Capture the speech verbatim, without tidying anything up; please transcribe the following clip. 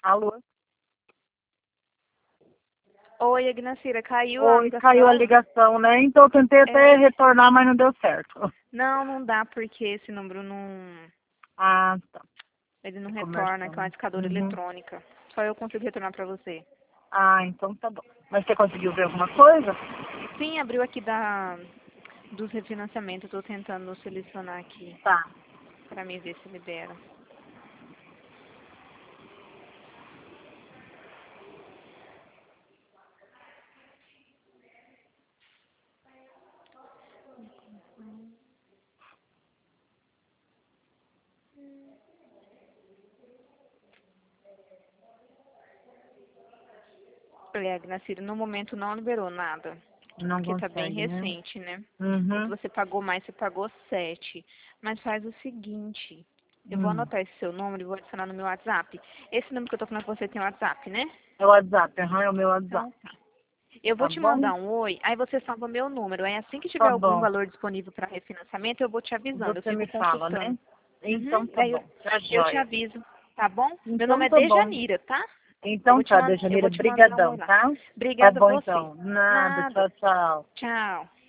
Alô? Oi, Ignacira, caiu a Oi, ligação? caiu a ligação, né? Então eu tentei até É. retornar, mas não deu certo. Não, não dá porque esse número não... Ah, tá. Ele não É retorna, que é uma comercial. discadora Uhum. eletrônica. Só eu consigo retornar pra você. Ah, então tá bom. Mas você conseguiu ver alguma coisa? Sim, abriu aqui da... dos refinanciamentos. Eu tô tentando selecionar aqui Tá. pra mim ver se libera. É, Ignacira, no momento não liberou nada. Não Porque tá bem consegue, né? recente, né? O que Uhum. você pagou mais, você pagou sete. Mas faz o seguinte, eu vou Hum. anotar esse seu número e vou adicionar no meu WhatsApp. Esse número que eu tô falando com você tem WhatsApp, né? É o WhatsApp, aham, é o meu WhatsApp. Então tá. Eu vou Tá te bom? mandar um oi, aí você salva meu número. Aí assim que tiver Tá algum bom. valor disponível para refinanciamento, eu vou te avisando. Eu Você fico me fala, consultando. né? Uhum, Então tá aí eu, bom. Tá eu te joia. aviso, tá bom? Meu nome Então é tá bom. Dejanira, tá? Eu Então vou te, tá, man eu Dejaneira, vou te mandar um oi brigadão, lá. tá? Tá Obrigada a bom você. então. Nada, Nada. tchau, tchau. Tchau.